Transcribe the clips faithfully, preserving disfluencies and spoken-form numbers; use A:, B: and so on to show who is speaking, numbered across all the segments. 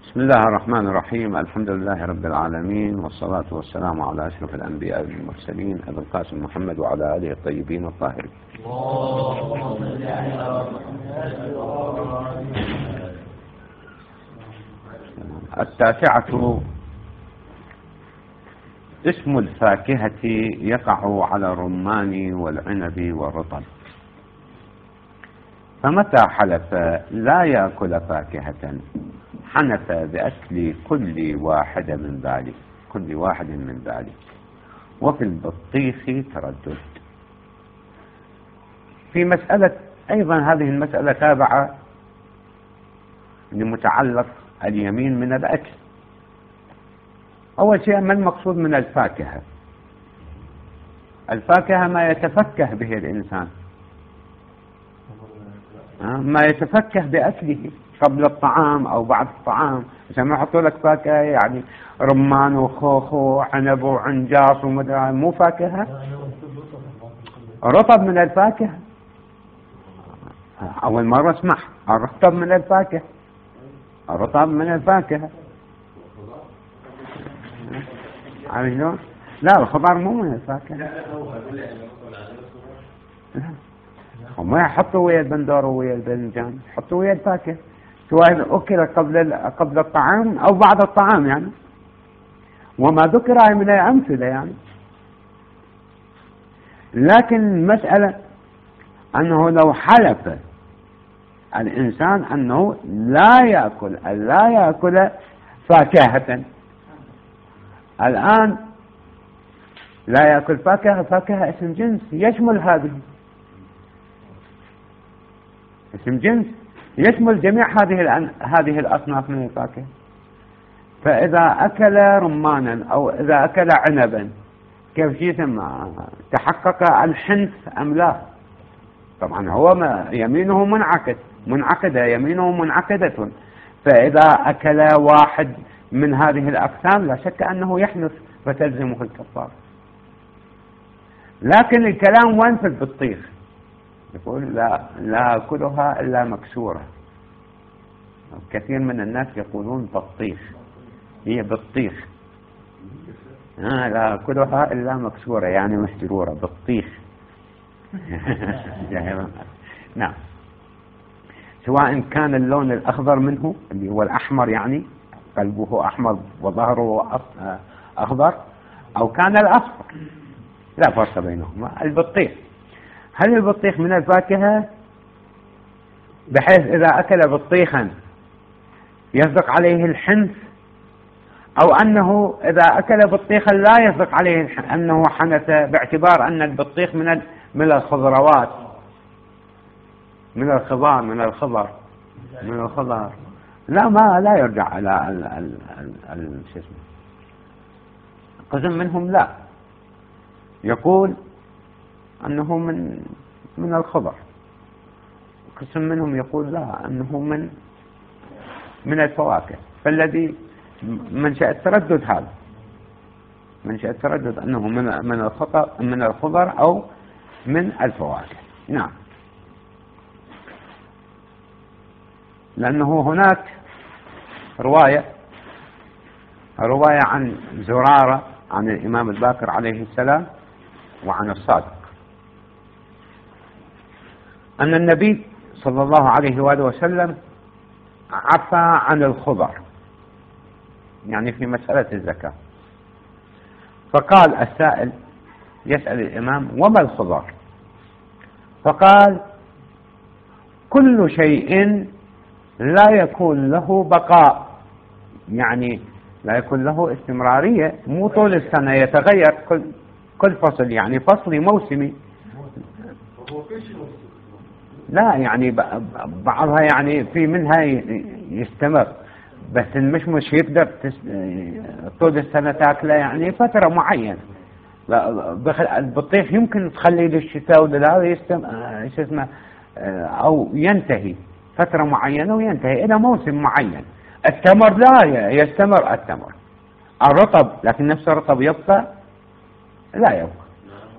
A: بسم الله الرحمن الرحيم. الحمد لله رب العالمين، والصلاة والسلام على أشرف الأنبياء والمرسلين أبي القاسم محمد وعلى آله الطيبين الطاهرين. التاسعة: اسم الفاكهة يقع على الرمان والعنب والرطب، فمتى حلف لا يأكل فاكهة حنف بأكل كل واحد من ذلك كل واحد من ذلك وفي البطيخ تردد. في مسألة أيضا، هذه المسألة تابعة لمتعلق اليمين من الأكل. أول شيء، ما المقصود من الفاكهة؟ الفاكهة ما يتفكه به الإنسان، ما يتفكه بأكله قبل الطعام أو بعد الطعام. عشان ما يحطوا لك فاكهة يعني رمان وخوخ وعنب وعنجاص ومدري، مو فاكهة. رطب من الفاكهة، أول مرة اسمع الرطب من الفاكهة. الرطب من الفاكهة، عارف شلون؟ لا، الخضار مو من الفاكهة. وما يحطوا ويا البندور ويا الباذنجان، يحطوا ويا الفاكهة، سواء أكل قبل قبل الطعام أو بعد الطعام يعني. وما ذكر من الأمثلة يعني. لكن المسألة أنه لو حلف الإنسان أنه لا يأكل لا يأكل فاكهة، الآن لا يأكل فاكهة، فاكهة اسم جنس يشمل هذه، اسم جنس يشمل جميع هذه هذه الأصناف من الفاكهة. فإذا أكل رمانا أو إذا أكل عنبا، كيف يسمى؟ تحقق الحنث أم لا؟ طبعا هو يمينه منعقد منعقدة يمينه منعقدة. فإذا أكل واحد من هذه الأقسام لا شك أنه يحنث فتلزمه الكفارة. لكن الكلام وين في البطيخ؟ يقول لا لا أكلها إلا مكسورة. كثير من الناس يقولون بطيخ، هي بطيخ، آه لا أكلها إلا مكسورة يعني محجرورة، بطيخ. نعم، سواء كان اللون الأخضر منه اللي هو الأحمر، يعني قلبه أحمر وظهره أخضر، أو كان الأصفر، لا فرق بينهما. البطيخ، هل البطيخ من الفاكهة بحيث إذا أكل بطيخا يصدق عليه الحنث، أو أنه إذا أكل بطيخا لا يصدق عليه أنه حنث، باعتبار أن البطيخ من من الخضروات، من الخضار من الخضر من الخضار لا ما لا يرجع على ال ال ال شو اسمه. قسم منهم لا يقول أنه من من الخضر، قسم منهم يقول لا أنه من من الفواكه. فالذي منشأ التردد هذا، منشأ التردد أنه من من الخضر من الخضر أو من الفواكه. نعم، لأنه هناك رواية رواية عن زرارة عن الإمام الباقر عليه السلام وعن الصادق أن النبي صلى الله عليه وآله وسلم عفى عن الخضر، يعني في مسألة الزكاة. فقال السائل يسأل الإمام: وما الخضر؟ فقال: كل شيء لا يكون له بقاء، يعني لا يكون له استمرارية، مو طول السنة، يتغير كل كل فصل، يعني فصلي موسمي. لا يعني بعضها يعني في منها يستمر، بس المشمش يقدر طول السنة تاكله يعني فترة معينة. البطيخ يمكن تخلي للشتاء ولا يستمر ايش اسمه، او ينتهي فترة معينة وينتهي إلى موسم معين. التمر لا يستمر، التمر الرطب، لكن نفس الرطب يبقى لا يبقى.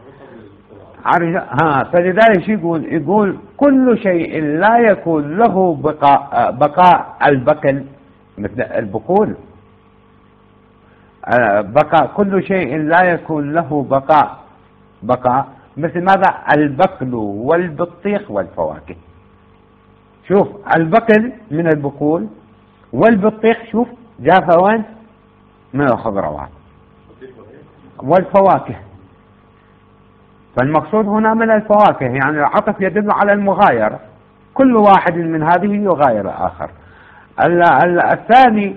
A: ها، فلذلك يقول يقول كل شيء لا يكون له بقاء بقاء البقل، مثل البقول، بقاء كل شيء لا يكون له بقاء بقاء مثل ماذا؟ البقل والبطيخ والفواكه. شوف البقل من البقول والبطيخ شوف جاء وين؟ من الخضروات والفواكه. فالمقصود هنا من الفواكه، يعني العطف يدل على المغايرة، كل واحد من هذه يغاير الآخر. الثاني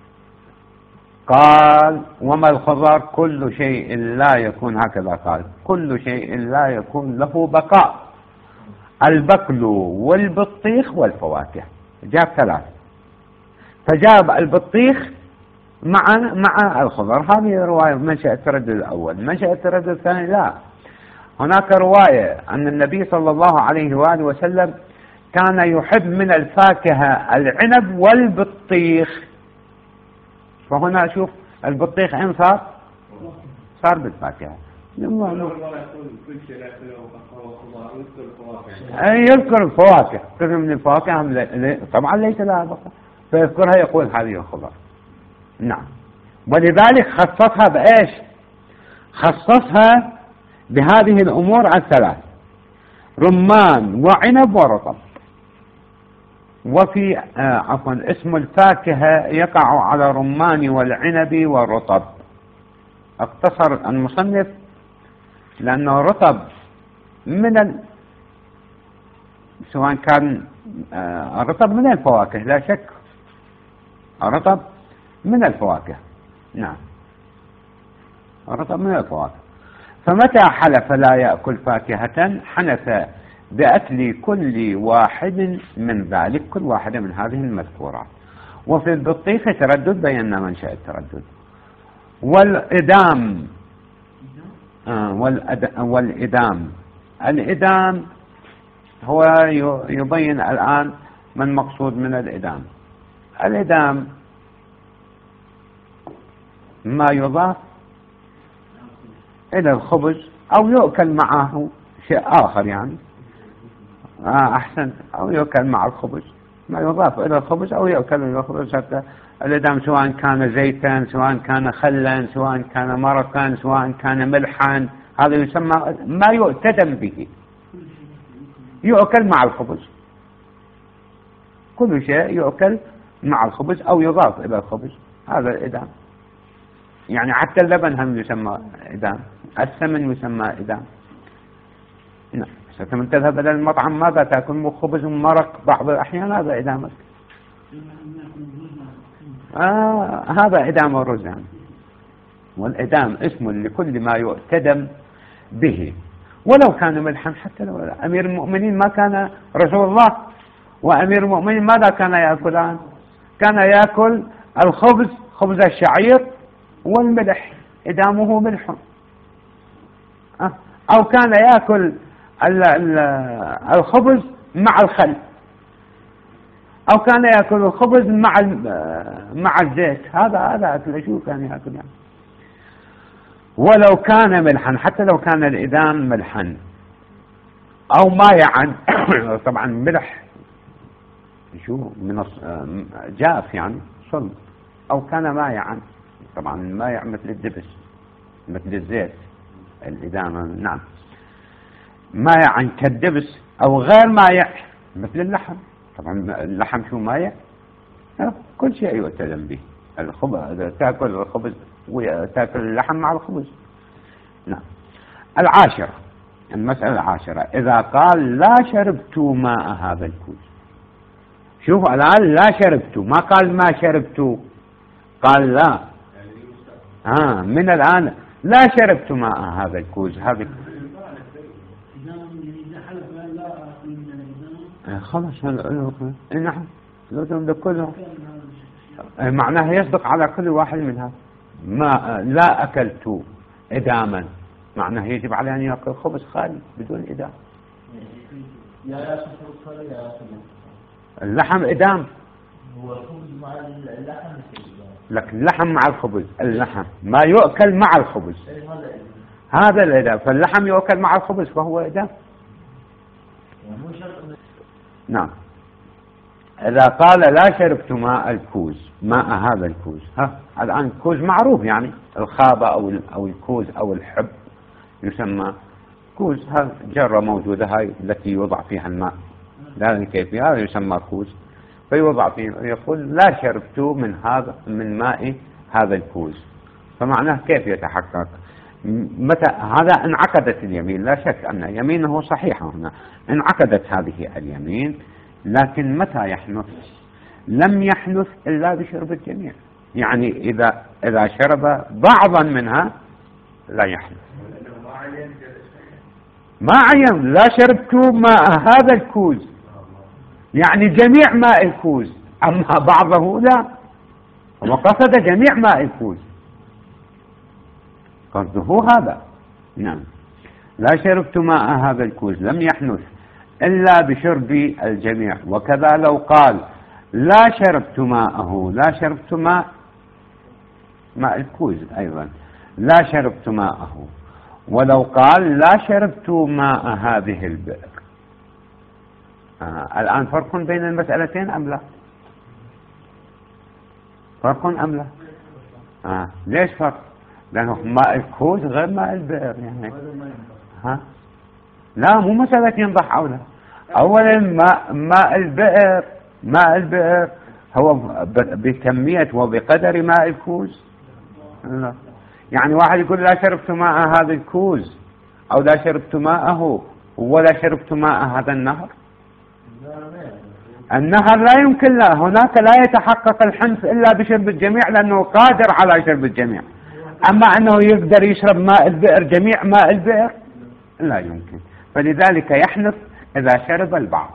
A: قال وما الخضر؟ كل شيء لا يكون، هكذا قال، كل شيء لا يكون له بقاء، البقل والبطيخ والفواكه. جاب ثلاث، فجاب البطيخ مع مع الخضر. هذه رواية منشأ التردد الأول. منشأ التردد الثاني لا، هناك رواية أن النبي صلى الله عليه وآله وسلم كان يحب من الفاكهة العنب والبطيخ. فهنا شوف البطيخ إن صار صار بالفاكهة. يذكر الفواكه، كثير من الفواكه طبعا ليس لها بقاء، فيذكرها يقول هذه الخضر. نعم، ولذلك خصصها بإيش؟ خصصها بهذه الأمور الثلاث: رمان وعنب ورطب. وفي آه عفوا اسم الفاكهة يقع على الرمان والعنب والرطب. اقتصر المصنف لأنه الرطب من ال... سواء كان آه الرطب من الفواكه لا شك، الرطب من الفواكه. نعم، الرطب من الفواكه. فمتى حلف لا يأكل فاكهة حنث بأكل كل واحد من ذلك، كل واحدة من هذه المذكورات. وفي البطيخ تردد، بينا منشأ التردد. والإدام آه والإدام الإدام هو يبين الآن ما المقصود من الإدام. الإدام ما يضاف إلى الخبز أو يؤكل معه شيء آخر، يعني آه أحسن، أو يؤكل مع الخبز، ما يضاف إلى الخبز أو يؤكل إلى الخبز. حتى الإدام سواء كان زيتا، سواء كان خلا، سواء كان مرقا، سواء كان ملحا، هذا يسمى ما يؤتدم به، يؤكل مع الخبز. كل شيء يؤكل مع الخبز أو يضاف إلى الخبز، هذا الإدام. يعني حتى اللبن هم يسمى إدام، السمن يسمى إدام. نعم، ستم تذهب إلى المطعم ماذا تأكل؟ خبز ومرق بعض الأحيان، هذا إدامك. آه هذا إدام الرز يعني. والإدام اسم لكل ما يؤتدم به، ولو كان ملحا. حتى لو أمير المؤمنين ما كان رسول الله وأمير المؤمنين ماذا كان يأكلان؟ كان يأكل الخبز، خبز الشعير والملح، إدامه ملح. أه؟ أو كان يأكل الخبز مع الخل، أو كان يأكل الخبز مع مع الزيت. هذا هذا أكل شو كان يأكل يعني. ولو كان ملحا، حتى لو كان الإدام ملحا أو مايعا طبعا ملح شو من جاف يعني صلب، أو كان مايعا، طبعا المايع مثل الدبس مثل الزيت الإدامة. نعم، مايعا كالدبس أو غير مايع مثل اللحم. طبعا اللحم شو مايع؟ كل شيء يؤتلم به. الخبز تأكل الخبز وتأكل اللحم مع الخبز. نعم. العاشرة، المسألة العاشرة، إذا قال لا شربت ماء هذا الكوز. شوفوا الآن لا شربت، ما قال ما شربت، قال لا. آه من الآن لا شربت ماء هذا الكوز. هذا خلاص نحن لو كله معناه يصدق على كل واحد منها. ما لا أكلت إداما، معناه يجب عليه أن يأكل خبز خالي بدون إدام. اللحم إدام، هو الخبز مع اللحم، لكن اللحم مع الخبز، اللحم ما يؤكل مع الخبز، هذا الإدام. فاللحم يؤكل مع الخبز فهو إدام. نعم. إذا قال لا شربت ماء الكوز، ماء هذا الكوز، ها الآن الكوز معروف يعني الخابة أو أو الكوز أو الحب يسمى كوز، ها جرة موجودة هاي التي يوضع فيها الماء، لا كيف هذا يسمى كوز، فيوضع فيه يقول لا شربت من هذا من ماء هذا الكوز، فمعناه كيف يتحقق؟ متى هذا انعقدت اليمين، لا شك أن يمينه صحيحة هنا، انعقدت هذه اليمين، لكن متى يحنث؟ لم يحنث إلا بشرب الجميع، يعني إذا إذا شرب بعضا منها لا يحنث. ما عين لا شربت ماء هذا الكوز، يعني جميع ماء الكوز، أما بعضه لا، وقصد جميع ماء الكوز، قصده هذا. نعم، لا شربت ماء هذا الكوز لم يحنث إلا بشرب الجميع. وكذا لو قال لا شربت ماءه، لا شربت ماء ماء الكوز أيضا، لا شربت ماءه، ولو قال لا شربت ماء هذه البئر. آه. الآن فرق بين المسألتين أم لا؟ فرق أم لا؟ آه. ليش فرق؟ لأنه ماء الكوز غير ماء البئر يعني. ها؟ لا، مو مسألة ينضح أو لا. أولا ماء ماء البئر ماء البئر هو بكمية وبقدر ماء الكوز. لا. يعني واحد يقول لا شربت ماء هذا الكوز أو لا شربت ماءه ولا شربت ماء هذا النهر. النهر لا يمكن، لا، هناك لا يتحقق الحنث إلا بشرب الجميع لأنه قادر على شرب الجميع. أما أنه يقدر يشرب ماء البئر جميع ماء البئر لا يمكن، فلذلك يحنث إذا شرب البعض.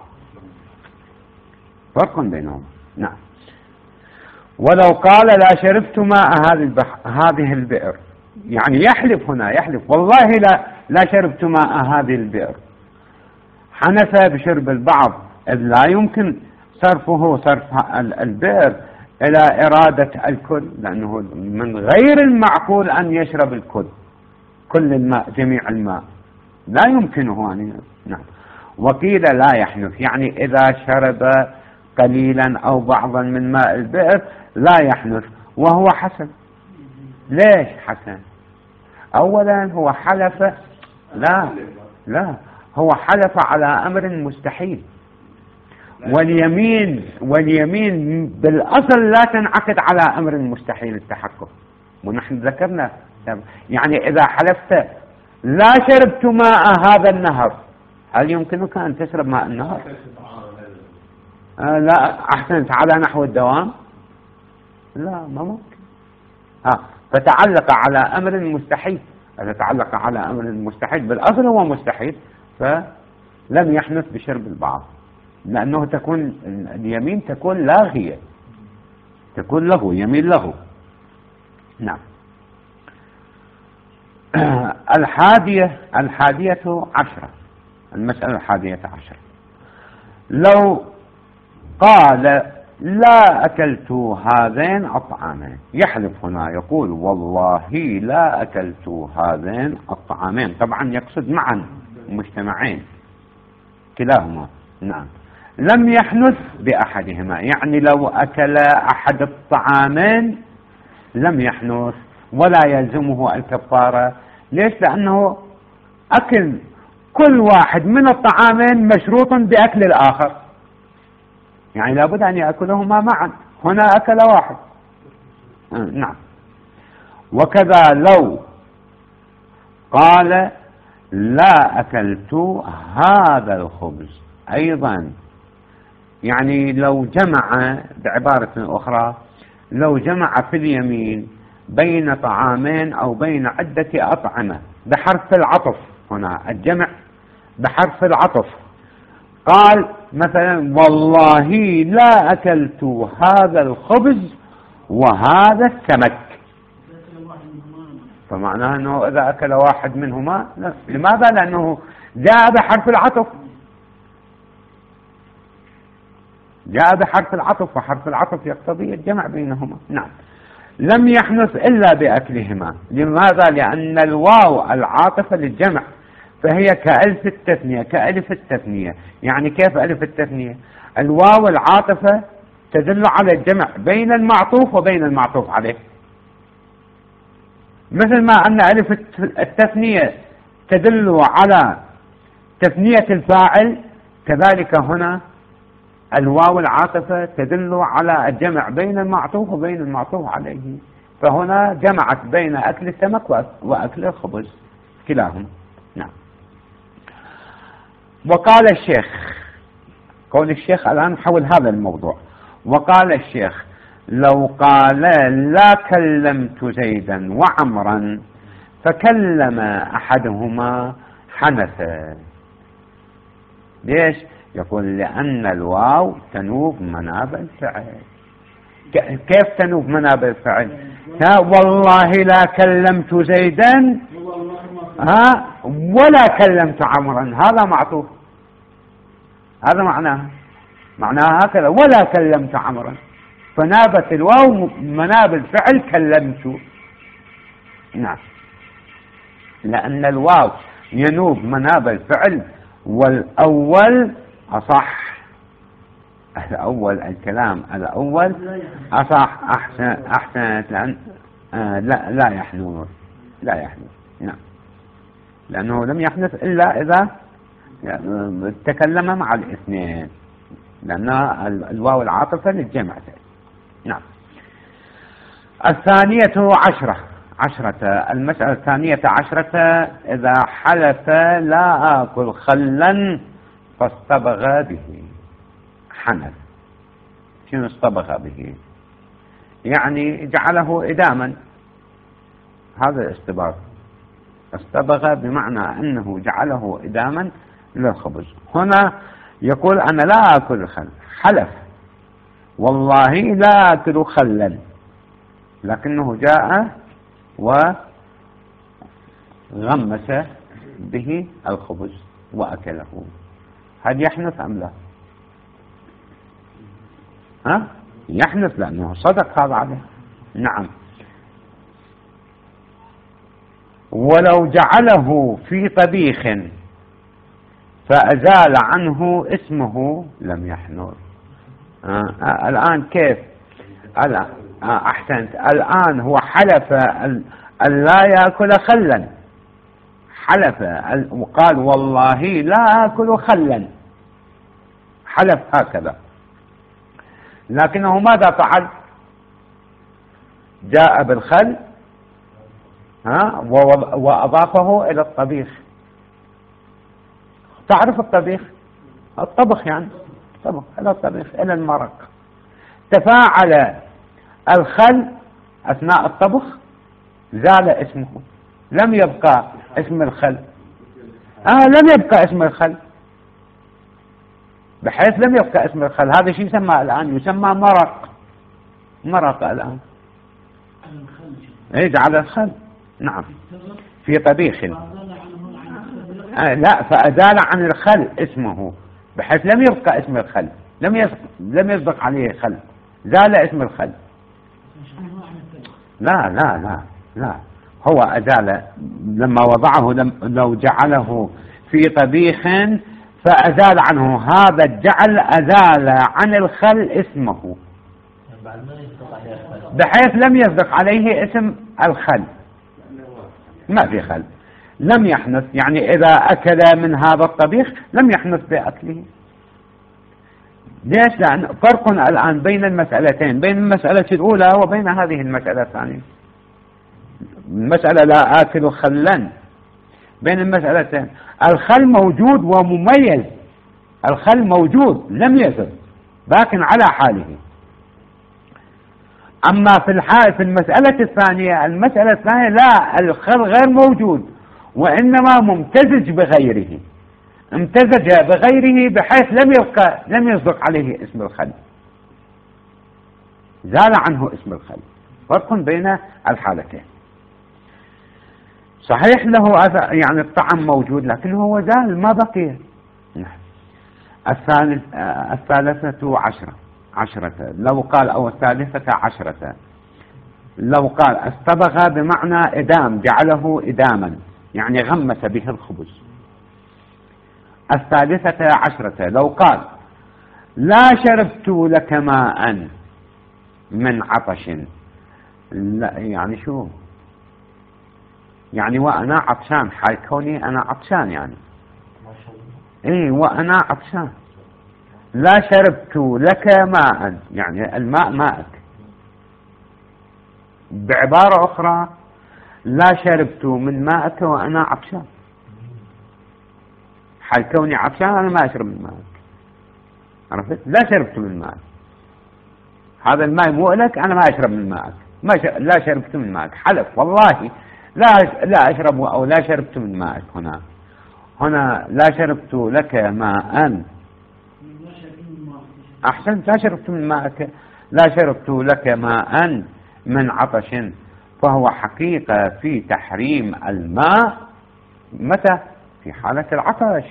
A: فرق بينهم. نعم. ولو قال لا شربت ماء هذه البحر هذه البئر، يعني يحلف هنا، يحلف والله لا لا شربت ماء هذه البئر، حنث بشرب البعض، إذ لا يمكن صرفه صرف البئر إلى إرادة الكل، لأنه من غير المعقول أن يشرب الكل كل الماء جميع الماء، لا يمكنه أن. نعم. وقيل لا يحنث، يعني إذا شرب قليلا أو بعضا من ماء البئر لا يحنث، وهو حسن. ليش حسن؟ أولا هو حلف، لا لا هو حلف على أمر مستحيل، واليمين واليمين بالأصل لا تنعقد على أمر مستحيل التحقق، ونحن ذكرنا يعني إذا حلفت لا شربت ماء هذا النهر، هل يمكنك أن تشرب ماء النهر؟ آه لا، أحسنت، على نحو الدوام لا، ما ممكن. آه فتعلق على أمر مستحيل، إذا تعلق على أمر مستحيل بالأصل هو مستحيل، فلم يحنث بشرب البعض، لأنه تكون اليمين تكون لاغية، تكون له يمين له. نعم. الحادية الحادية عشرة، المسألة الحادية عشرة، لو قال لا أكلت هذين الطعامين، يحلف هنا يقول والله لا أكلت هذين الطعامين، طبعا يقصد معا مجتمعين كلاهما. نعم. لم يحنث بأحدهما، يعني لو أكل أحد الطعامين لم يحنث ولا يلزمه الكفارة. ليش؟ لأنه أكل كل واحد من الطعامين مشروط بأكل الآخر، يعني لابد أن يأكلهما معا، هنا أكل واحد. نعم. وكذا لو قال لا أكلت هذا الخبز أيضا، يعني لو جمع، بعبارة أخرى لو جمع في اليمين بين طعامين أو بين عدة أطعمة بحرف العطف، هنا الجمع بحرف العطف، قال مثلا والله لا أكلت هذا الخبز وهذا السمك، فمعناه أنه إذا أكل واحد منهما لا. لماذا؟ لأنه جاء بحرف العطف، جاء بحرف العطف، وحرف العطف يقتضي الجمع بينهما. نعم. لم يحنث إلا بأكلهما. لماذا؟ لأن الواو العاطفة للجمع، فهي كألف التثنية. كألف التثنية يعني كيف ألف التثنية؟ الواو العاطفة تدل على الجمع بين المعطوف وبين المعطوف عليه، مثل ما أن ألف التثنية تدل على تثنية الفاعل، كذلك هنا الواو العاطفة تدل على الجمع بين المعطوف وبين المعطوف عليه، فهنا جمعت بين أكل السمك وأكل الخبز كلاهما. نعم. وقال الشيخ، قول الشيخ الآن حول هذا الموضوع، وقال الشيخ لو قال لا كلمت زيدا وعمرا فكلم أحدهما حنثا. ليش؟ يقول لأن الواو تنوب مناب الفعل. كيف تنوب مناب الفعل؟ والله لا كلمت زيدا ها ولا كلمت عمرا، هذا معطوف، هذا معناه معناها هكذا، ولا كلمت عمرا، فنابت الواو مناب الفعل كلمت. نعم، لأن الواو ينوب مناب الفعل، والأول أصح، الأول الكلام الأول أصح أحسن أحسن لأن آه لا لا يحنث لا يحنث. نعم، لأنه لم يحنث إلا إذا تكلم مع الاثنين، لأن الواو العاطفة للجمع. نعم. الثانية عشرة عشرة المسألة الثانية عشرة إذا حلف لا آكل خلا فاصطبغ به. حنث، شنو اصطبغ به؟ يعني جعله إداما، هذا الاصطباغ. اصطبغ بمعنى أنه جعله إداما للخبز. هنا يقول أنا لا آكل خل، حلف والله لا آكل خلا، لكنه جاء وغمس به الخبز وأكله، هل يحنث أم لا؟ ها؟ يحنث لأنه صدق هذا عليه. نعم. ولو جعله في طبيخ فأزال عنه اسمه لم يحنث. آه آه الآن كيف؟ الآن آه أحسنت، الآن هو حلف أن لا يأكل خلا، حلف وقال والله لا آكل خلا، حلف هكذا، لكنه ماذا فعل؟ جاء بالخل ها وأضافه إلى الطبيخ. تعرف الطبيخ؟ الطبخ يعني طبخ إلى الطبيخ إلى المرق. تفاعل الخل أثناء الطبخ، زال اسمه، لم يبقى اسم الخل. آه لم يبقى اسم الخل، بحيث لم يبقى اسم الخل. هذا شيء يسمى الآن يسمى مرق، مرق الآن. ايه جعل الخل. نعم، في طبيخ. آه لا، فأزال عن الخل اسمه، بحيث لم يبقى اسم الخل، لم يسبق لم يسبق عليه خل، زال اسم الخل. لا لا لا لا، هو أزال لما وضعه، لم لو جعله في طبيخ فأزال عنه، هذا الجعل أزال عن الخل اسمه، بحيث لم يصدق عليه اسم الخل، ما في خل، لم يحنث. يعني إذا أكل من هذا الطبيخ لم يحنث بأكله. ليش؟ لأن فرق الآن بين المسألتين، بين المسألة الأولى وبين هذه المسألة الثانية. المسألة لا آكل خلا، بين المسألتين الخل موجود ومميز، الخل موجود لم يزل باقٍ على حاله. أما في الحال في المسألة الثانية، المسألة الثانية لا، الخل غير موجود وإنما ممتزج بغيره، امتزج بغيره بحيث لم يبقى لم يصدق عليه اسم الخل، زال عنه اسم الخل. فرق بين الحالتين. صحيح له يعني الطعم موجود لكنه هو زال ما بقي. الثالث الثالثة عشرة عشرة لو قال أو الثالثة عشرة لو قال اصطبغ بمعنى إدام، جعله إداما يعني غمس به الخبز. الثالثة عشرة لو قال لا شربت لك ماء من عطش، لا يعني شو يعني؟ وأنا عطشان، حال كوني أنا عطشان يعني إيه وأنا عطشان. لا شربت لك ماء يعني الماء ماءك. بعبارة أخرى لا شربت من ماءك وأنا عطشان، حال كوني عطشان أنا ما أشرب من ماءك. عرفت؟ لا شربت من ماءك، هذا الماء مو لك، أنا ما أشرب من ماءك. ما ش... لا شربت من ماءك، حلف والله لا لا أشرب أو لا شربت من ماءك. هنا هنا لا شربت لك ماء، أحسنت، لا شربت من ماءك، لا شربت لك ماء من عطش، فهو حقيقة في تحريم الماء متى؟ في حالة العطش،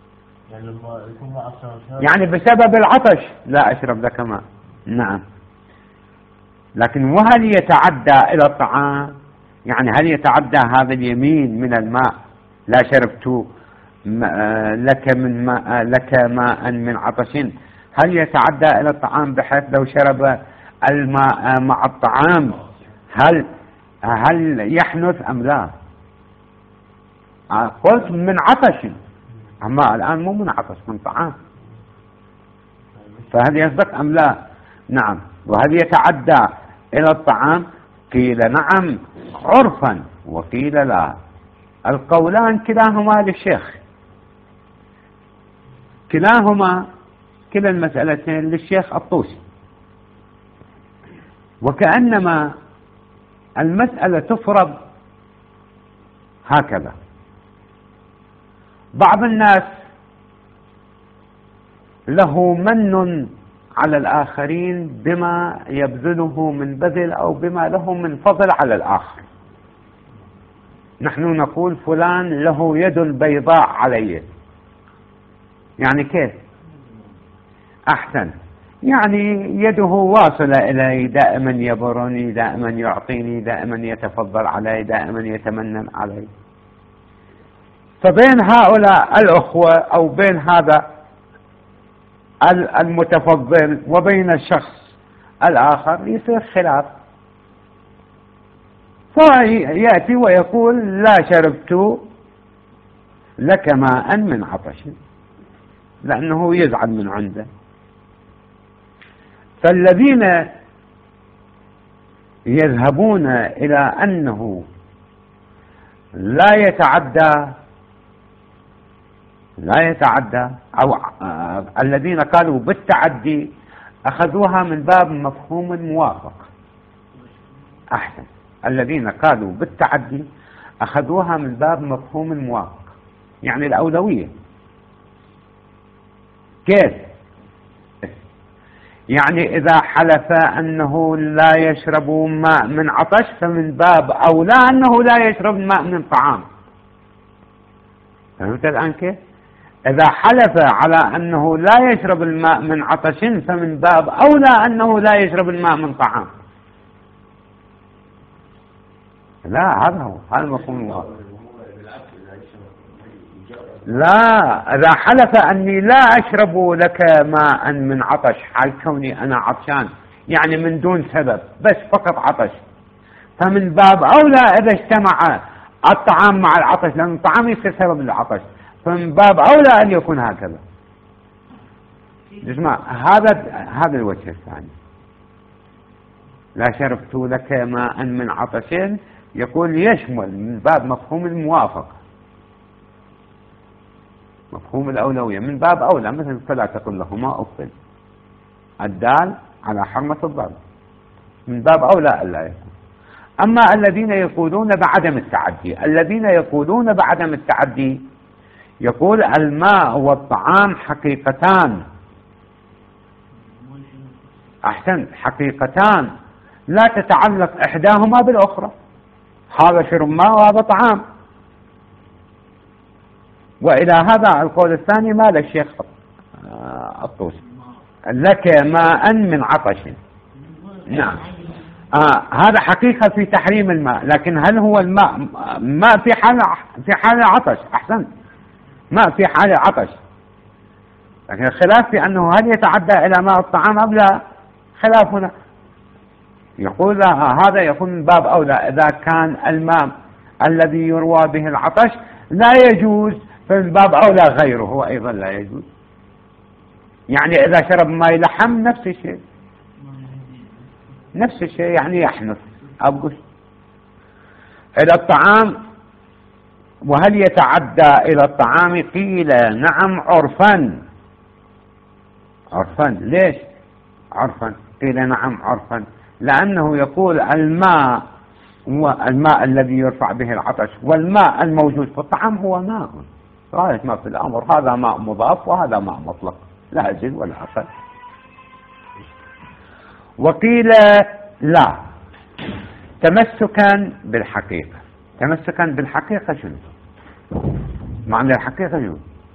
A: يعني بسبب العطش لا أشرب لك ماء. نعم، لكن وهل يتعدى إلى الطعام؟ يعني هل يتعدى هذا اليمين من الماء لا شربت لك من ماء لك ماء من عطش، هل يتعدى إلى الطعام بحيث لو شرب الماء مع الطعام هل هل يحنث أم لا؟ قلت من عطش، أما الآن مو من عطش، من طعام، فهل يصدق أم لا؟ نعم. وهل يتعدى إلى الطعام؟ قيل نعم عرفا وقيل لا. القولان كلاهما للشيخ، كلاهما كلا المسألتين للشيخ الطوسي، وكأنما المسألة تفرض هكذا. بعض الناس له من على الآخرين بما يبذله من بذل أو بما له من فضل على الآخر. نحن نقول فلان له يد بيضاء علي، يعني كيف؟ أحسن، يعني يده واصلة إلي، دائما يبرني، دائما يعطيني، دائما يتفضل علي، دائما يتمنن علي. فبين هؤلاء الأخوة أو بين هذا المتفضل وبين الشخص الآخر يصير خلاف، فيأتي ويقول لا شربت لك ماء من عطش، لأنه يزعل من عنده. فالذين يذهبون إلى أنه لا يتعدى لا يتعدى أو آه الذين قالوا بالتعدي أخذوها من باب مفهوم الموافق. أحسن، الذين قالوا بالتعدي أخذوها من باب مفهوم الموافق، يعني الأولوية. كيف؟ يعني إذا حلف أنه لا يشرب ماء من عطش فمن باب أولى أنه لا يشرب ماء من طعام. فهمت الآن كيف؟ إذا حلف على أنه لا يشرب الماء من عطش فمن باب أولى أنه لا يشرب الماء من طعام. لا، هذا هو هذا المفهوم الواضح. لا، إذا حلف أني لا أشرب لك ماء من عطش حال كوني أنا عطشان، يعني من دون سبب، بس فقط عطش، فمن باب أولى إذا اجتمع الطعام مع العطش، لأن الطعام يصير سبب للعطش، فمن باب أولى أن يكون هكذا. اسمع، هذا هذا الوجه الثاني. لا شربت لك ماء من عطش يقول يشمل من باب مفهوم الموافقة، مفهوم الأولوية، من باب أولى، مثل فلا تقل لهما أف، الدال على حرمة الضرب، من باب أولى ألا يكون. أما الذين يقولون بعدم التعدي، الذين يقولون بعدم التعدي يقول الماء والطعام حقيقتان، أحسن، حقيقتان لا تتعلق إحداهما بالأخرى، هذا شرب ماء وهذا طعام. وإلى هذا القول الثاني مال الشيخ الطوسي، لك ماء من عطش. نعم، آه هذا حقيقة في تحريم الماء، لكن هل هو الماء ماء في حال في حال عطش؟ أحسن، ماء في حال عطش، لكن الخلاف في أنه هل يتعدى إلى ماء الطعام أم لا، خلاف هنا. يقول هذا يكون من باب أولى إذا كان الماء الذي يروى به العطش لا يجوز، فمن باب أولى غيره هو أيضا لا يجوز. يعني إذا شرب ماء لحم نفس الشيء، نفس الشيء يعني يحنث أبقش. إلى الطعام، وهل يتعدى إلى الطعام؟ قيل نعم عرفا. عرفا ليش عرفا؟ قيل نعم عرفا لأنه يقول الماء والماء الذي يرفع به العطش والماء الموجود في الطعام هو ماء، غاية ما في الأمر، هذا ماء مضاف وهذا ماء مطلق لا أزيد ولا أقل. وقيل لا، تمسكا بالحقيقة. تمسكا بالحقيقة شنو معنى الحقيقة شنو؟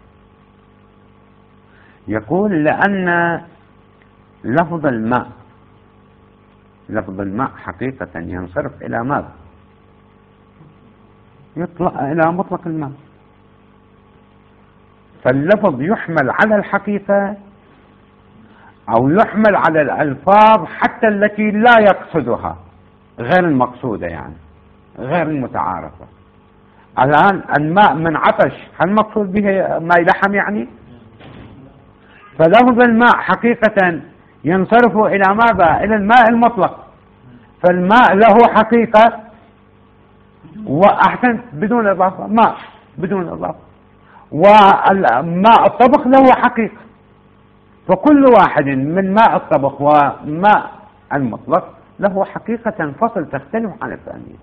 A: يقول لأن لفظ الماء لفظ الماء حقيقة ينصرف إلى ماذا؟ يطلق إلى مطلق الماء، فاللفظ يحمل على الحقيقة أو يحمل على الألفاظ حتى التي لا يقصدها، غير المقصودة يعني غير المتعارفة. الآن الماء من عطش هل مقصود به ماء لحم يعني؟ فلفظ الماء حقيقة ينصرف إلى ماذا؟ إلى الماء المطلق، فالماء له حقيقة وأحسن بدون إضافة، ماء بدون إضافة، والماء الطبخ له حقيقة، فكل واحد من ماء الطبخ وماء المطلق له حقيقة تنفصل تختلف عن الثانية.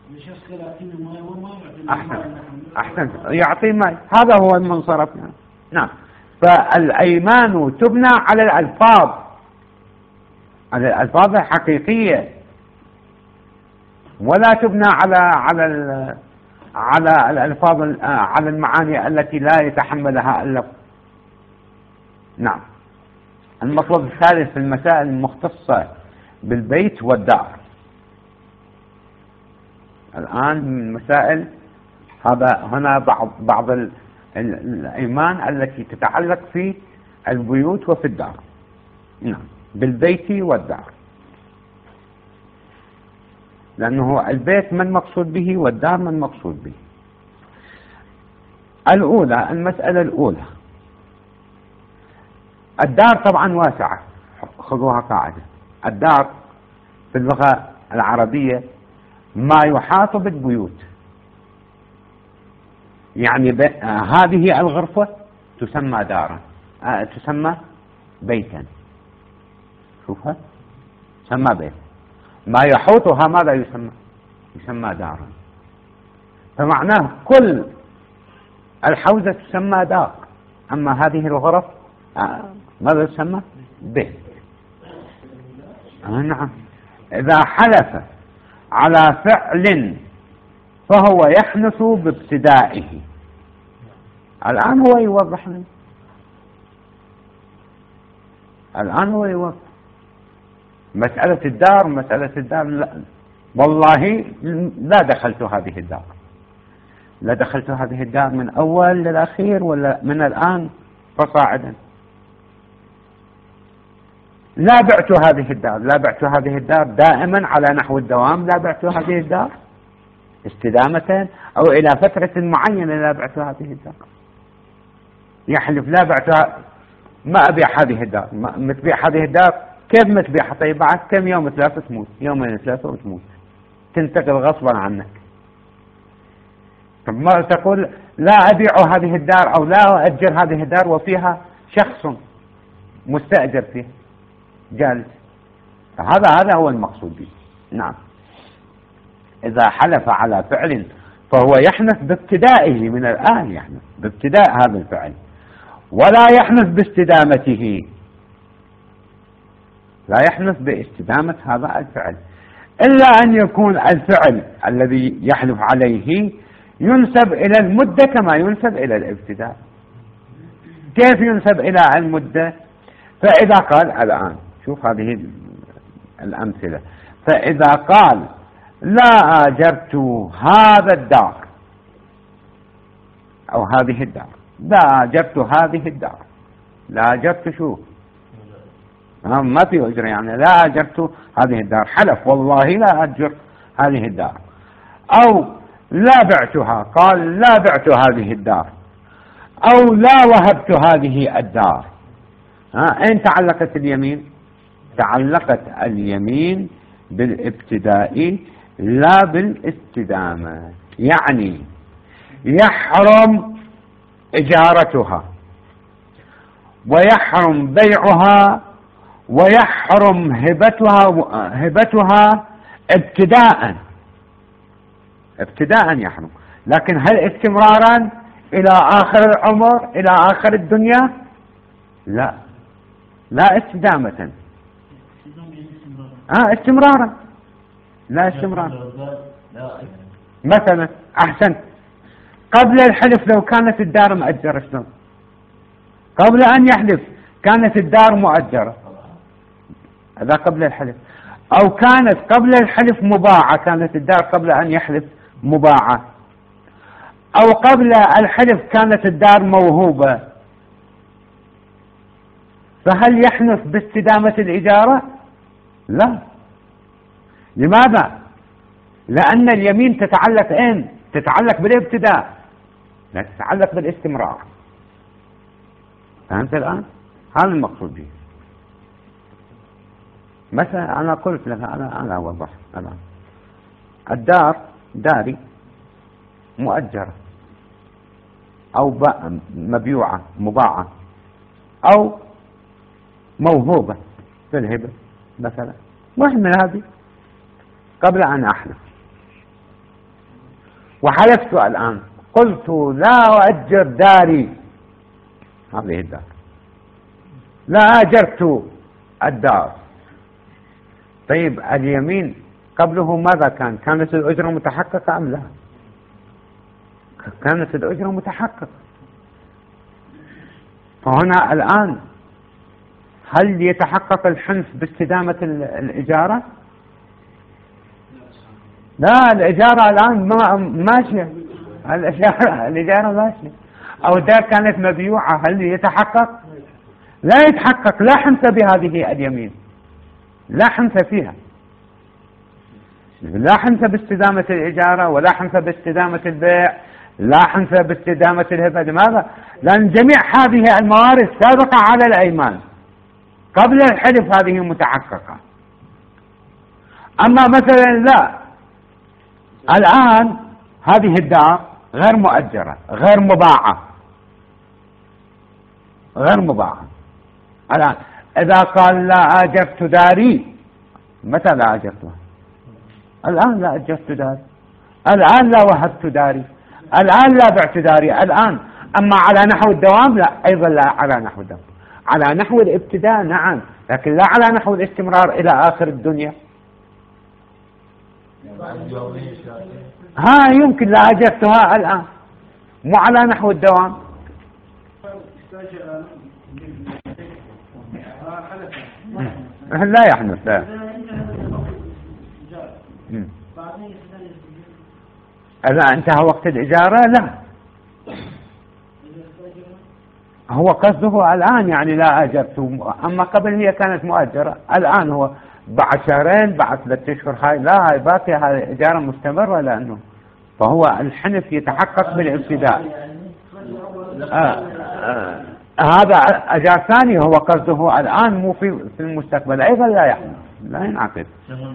A: أحسن أحسن يعطي ماء، هذا هو المنصرف يعني. نعم، فالأيمان تبنى على الألفاظ، على الألفاظ الحقيقية، ولا تبنى على على على الألفاظ على المعاني التي لا يتحملها اللفظ. نعم. المطلب الثالث في المسائل المختصة بالبيت والدار. الآن من المسائل هذا هنا بعض بعض الأيمان التي تتعلق في البيوت وفي الدار. نعم، بالبيت والدار، لأنه البيت من مقصود به والدار من مقصود به. الأولى، المسألة الأولى، الدار طبعا واسعة، خذوها قاعدة. الدار في اللغة العربية ما يحاط بالبيوت، يعني آه هذه الغرفة تسمى دارا، آه تسمى بيتا، شوفها تسمى بيت، ما يحوطها ماذا يسمى؟ يسمى دارا. فمعناه كل الحوزة تسمى دار، أما هذه الغرف آه ماذا تسمى؟ بيت. آه نعم. إذا حلف على فعل فهو يحنث بابتدائه. الآن هو يوضح لي، الآن هو يوضح مسألة الدار. مسألة الدار لا والله لا دخلت هذه الدار، لا دخلت هذه الدار من أول للأخير ولا من الآن فصاعدا. لا بعت هذه الدار، لا بعت هذه الدار دائما على نحو الدوام، لا بعت هذه الدار استدامة أو إلى فترة معينة، لا بعت هذه الدار. يحلف لا بعتها، ما أبيع هذه الدار، ما تبيع هذه الدار، كيف ما تبيعها؟ طيب بعد كم يوم ثلاثة تموت، يومين ثلاثة وتموت، تنتقل غصبا عنك. طب ما تقول لا أبيع هذه الدار أو لا أؤجر هذه الدار وفيها شخص مستأجر فيها جالس، هذا هذا هو المقصود به. نعم. إذا حلف على فعل فهو يحنث بابتدائه، من الآن يحنث بابتداء هذا الفعل، ولا يحنث باستدامته، لا يحنث باستدامة هذا الفعل، إلا أن يكون الفعل الذي يحلف عليه ينسب إلى المدة كما ينسب إلى الابتداء. كيف ينسب إلى المدة؟ فإذا قال الآن شوف هذه الأمثلة، فإذا قال لا أجرت هذا الدار أو هذه الدار، لا أجرت هذه الدار، لا أجرت شو ما في أجر، يعني لا أجرت هذه الدار، حلف والله لا أجر هذه الدار. أو لا بعتها، قال لا بعت هذه الدار، أو لا وهبت هذه الدار. ها أين تعلقت اليمين؟ تعلقت اليمين بالابتداء لا بالاستدامة، يعني يحرم إجارتها ويحرم بيعها ويحرم هبتها هبتها ابتداء ابتداء يحرم، لكن هل استمرارا إلى آخر العمر إلى آخر الدنيا؟ لا، لا استدامة. آه استمرارا، لا استمرارا. مثلا أحسنت، قبل الحلف لو كانت الدار مؤجرة شلون؟ قبل أن يحلف كانت الدار مؤجرة، هذا قبل الحلف. أو كانت قبل الحلف مباعة، كانت الدار قبل أن يحلف مباعة. أو قبل الحلف كانت الدار موهوبة، فهل يحنث باستدامة الإجارة؟ لا. لماذا؟ لأن اليمين تتعلق أين؟ تتعلق بالابتداء، لا تتعلق بالاستمرار. فهمت الآن؟ هذا المقصود به. مثلا أنا قلت لك، أنا أنا أوضح الآن، الدار داري مؤجرة أو مبيوعة مباعة أو موهوبة في الهبة مثلا، واحد من هذه قبل أن أحلف، وحلفت الآن قلت لا أؤجر داري، هذه الدار لا أجرت الدار. طيب اليمين قبله ماذا كان؟ كانت الأجرة متحققة أم لا؟ كانت الأجرة متحققة. فهنا الآن هل يتحقق الحنث باستدامة الإجارة؟ لا، الإجارة الآن ماشية، الإجارة الإجارة ماشية. أو الدار كانت مبيوعة، هل يتحقق؟ لا يتحقق، لا حنث بهذه اليمين، لا حنث فيها، لا حنث باستدامة الإجارة ولا حنث باستدامة البيع، لا حنث باستدامة الهبة. لماذا؟ لأن جميع هذه الموارد سابقة على الأيمان، قبل الحلف هذه متحققة. أما مثلا لا، الآن هذه الدار غير مؤجرة غير مباعة غير مباعة. الآن إذا قال لا أجرت داري، متى لا أجرتها؟ الآن لا أجرت داري، الآن لا وهبت داري، الآن لا بعت داري الآن. أما على نحو الدوام لا، أيضا لا على نحو الدوام، على نحو الابتداء نعم، لكن لا على نحو الاستمرار إلى آخر الدنيا. ها يمكن لا أجرتها الآن، مو على نحو الدوام. لا يحنث، لا. إذا انتهى وقت الإجارة لا، هو قصده الآن يعني لا أجرت، أما قبل هي كانت مؤجرة، الآن هو بعد شهرين بعد ثلاثة أشهر هاي لا، هاي باقي، هاي الإجارة مستمرة، لأنه فهو الحنث يتحقق بالابتداء. آه آه هذا أجار ثاني، هو قصده الآن مو في في المستقبل، أيضا لا يحنث، لا ينعقد.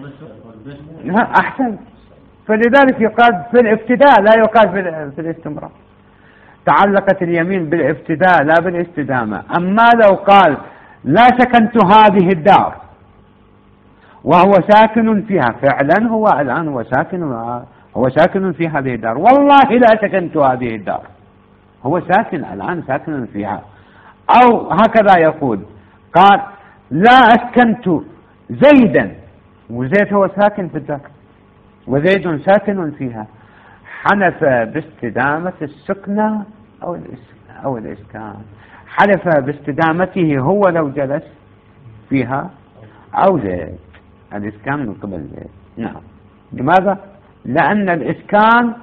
A: أحسن، فلذلك يقال في الابتداء لا يقال في الاستمرار. تعلقت اليمين بالابتداء لا بالاستدامة. أما لو قال لا سكنت هذه الدار وهو ساكن فيها، فعلا هو الآن هو ساكن هو ساكن في هذه الدار، والله لا سكنت هذه الدار، هو ساكن الآن ساكن فيها. أو هكذا يقول، قال لا أسكنت زيدا، وزيد هو ساكن في الدار وزيد ساكن فيها، حنف باستدامة السكنة أو أو الإسكان، حلف باستدامته هو لو جلس فيها أو زيد، الإسكان من قبل زيد. نعم. لماذا؟ لأن الإسكان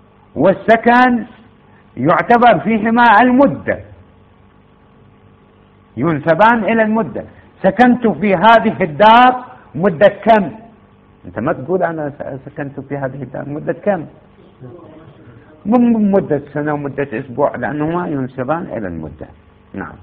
A: والسكن يعتبر فيهما المدة، ينسبان إلى المدة. سكنت في هذه الدار مدة كم؟ أنت ما تقول أنا سكنت في هذه الدار مدة كم؟ من مدة سنة ومدة أسبوع، لأنهما ينسبان إلى المدة. نعم.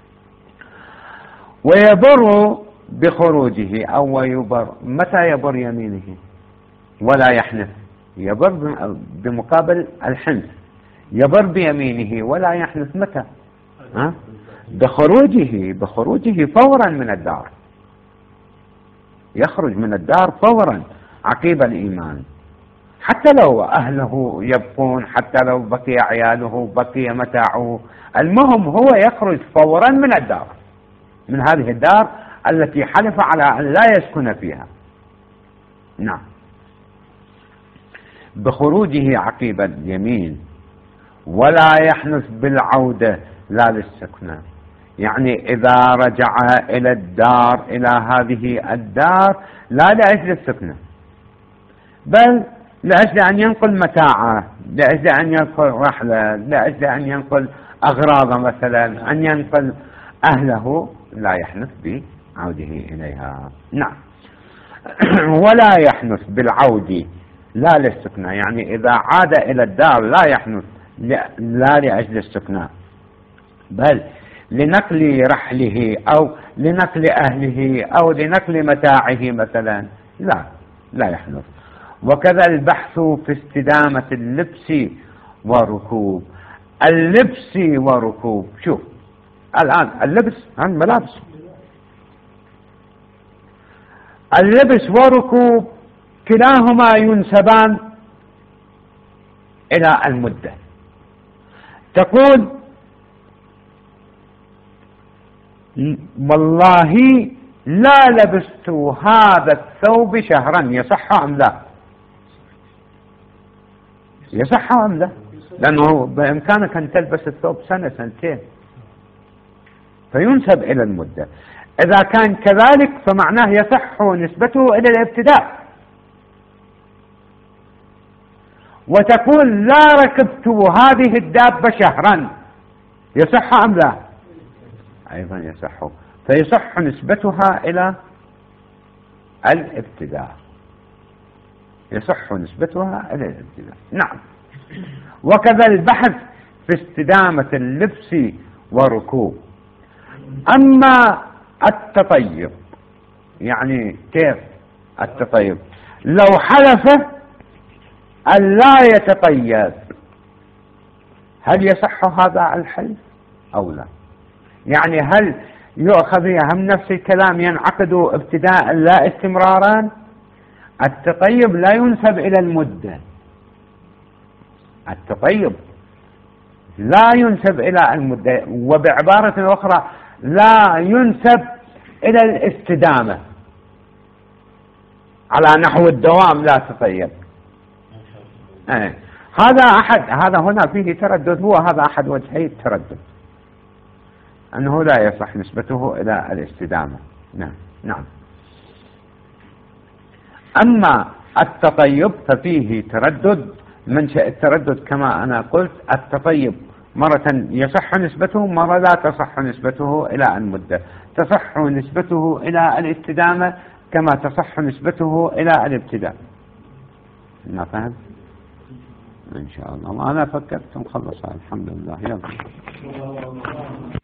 A: ويبر بخروجه أو يبر. متى يبر يمينه ولا يحنث؟ يبر بمقابل الحنث. يبر بيمينه ولا يحنث متى؟ ها؟ بخروجه بخروجه فورا من الدار. يخرج من الدار فورا عقيب الإيمان، حتى لو أهله يبقون، حتى لو بقي عياله، بقي متاعه، المهم هو يخرج فورا من الدار، من هذه الدار التي حلف على أن لا يسكن فيها. نعم. بخروجه عقيب اليمين ولا يحنث بالعودة لا للسكنة. يعني إذا رجع إلى الدار، إلى هذه الدار، لا لأجل السكنة، بل لأجل أن ينقل متاعه، لأجل أن ينقل رحلة، لأجل أن ينقل أغراضه، مثلا أن ينقل أهله، لا يحنث بعوده إليها. نعم. ولا يحنث بالعود لا للسكنة. يعني إذا عاد إلى الدار لا يحنث لا لأجل السكنة، بل لنقل رحله أو لنقل أهله أو لنقل متاعه مثلا، لا لا يحنث. وكذا البحث في استدامة اللبس وركوب. اللبس وركوب، شوف الآن اللبس عن ملابس، اللبس وركوب كلاهما ينسبان إلى المدة. تقول والله لا لبست هذا الثوب شهرا، يصح أم لا؟ يصح أم لا؟ لأنه بإمكانك أن تلبس الثوب سنة سنتين، فينسب إلى المدة. إذا كان كذلك فمعناه يصح نسبته إلى الابتداء. وتقول لا ركبت هذه الدابة شهرا، يصح أم لا؟ أيضا يصح، فيصح نسبتها إلى الابتداء، يصح نسبتها إلى الابتداء. نعم. وكذا البحث في استدامة اللبس وركوب. أما التطيب، يعني كيف التطيب؟ لو حلف أن لا يتطيب، هل يصح هذا الحلف أو لا؟ يعني هل يؤخذ هم نفس الكلام ينعقد ابتداء لا استمرارا؟ التطيب لا ينسب إلى المدة، التطيب لا ينسب إلى المدة، وبعبارة أخرى لا ينسب إلى الاستدامة على نحو الدوام لا تطيب. آه. هذا أحد هذا هنا فيه تردد، هو هذا أحد وجهي التردد، أنه لا يصح نسبته إلى الاستدامة. نعم. نعم. أما التطيب ففيه تردد، منشأ التردد كما أنا قلت التطيب مرة يصح نسبته، مرة لا تصح نسبته إلى المدة. تصح نسبته إلى الاستدامة كما تصح نسبته إلى الابتداء. ما فهم؟ إن شاء الله. أنا فكرت نخلص الحمد لله. يلا.